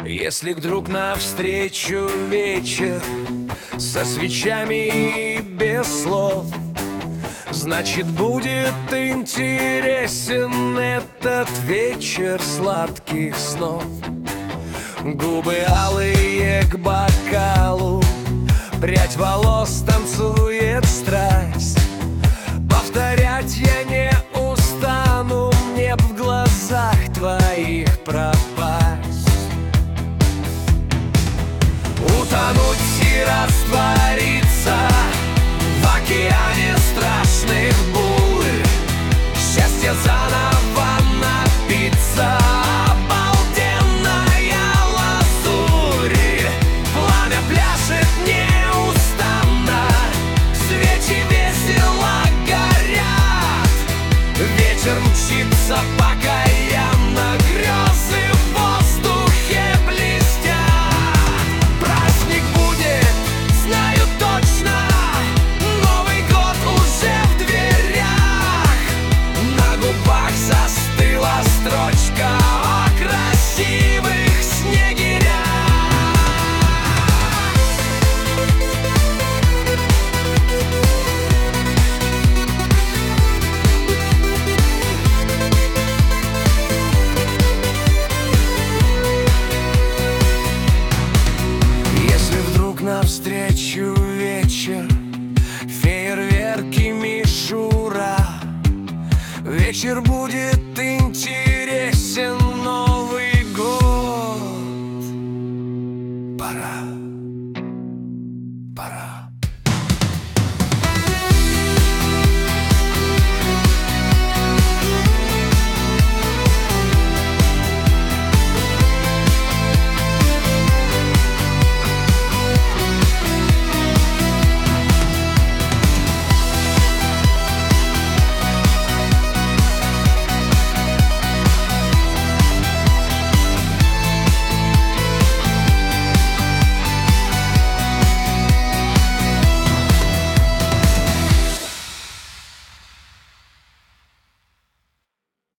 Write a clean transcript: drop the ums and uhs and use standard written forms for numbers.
Если вдруг навстречу вечер со свечами и без слов, значит, будет интересен этот вечер сладких снов. Губы алые к бокалу, прядь волос танцует страсть. Повторять я не устану, мне б в глазах твоих пропасть. Утонуть и раствориться в океане страшных бурь, счастье заново напиться обалденная лазурь. Пламя пляшет неустанно, свечи весело горят, вечер мчится покаянно, грезы в воздухе блестят. Праздник будет, знаю точно, Новый год уже в дверях. На губах застыла строчка о красивых снегирях. Если вдруг навстречу вечер, фейерверки, мишура, вечер будет